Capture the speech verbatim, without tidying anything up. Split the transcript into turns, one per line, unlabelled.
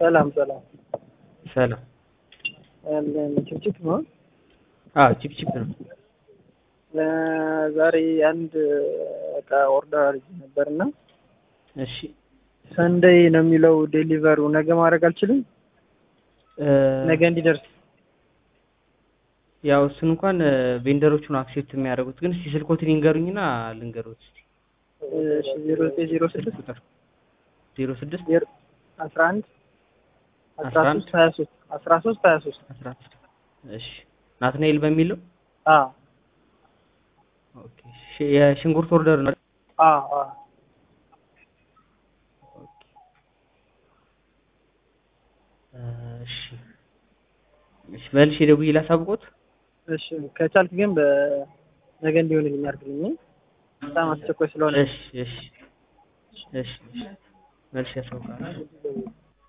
ሰላም ሰላም
ሰላም
አለን ችፕችፕ ነው።
አዎ ቺፕቺፕ ነው።
ዛሬ አንድ እቃ ኦርደር አድርጌ ነበርና
እሺ
ሰንደይ ነው የሚለው ዴሊቨሩ ነገ ማድረግ አልችልም? ነገ እንዲደርስ
ያው እሱን እንኳን ቬንደሮቹን አክሴፕት የሚያደርጉት ግን እስቲ ስልኮትን ይንገሩኝና ልንገሩት።
እሺ ዜሮ ዘጠኝ ዜሮ ስድስት
ቁጥር ዜሮ ስድስት
አስራ አንድ አስራ ሶስት ሀያ ሶስት አስራ ሶስት ሀያ ሶስት
አስራ ሶስት እሺ ናትናኤል በሚለው
አዎ
ኦኬ የሽንኩርት ኦርደር ነው።
አዎ አዎ
ኦኬ እሺ እሺ መልሼ ደውዬ ላሳውቆት።
እሺ ከቻልክ ግን በነገ እንዲሆንልኝ አድርግልኝ። በጣም አስቸኳይ ስለሆነ።
እሺ እሺ እሺ መልሼ አሳውቃለሁ።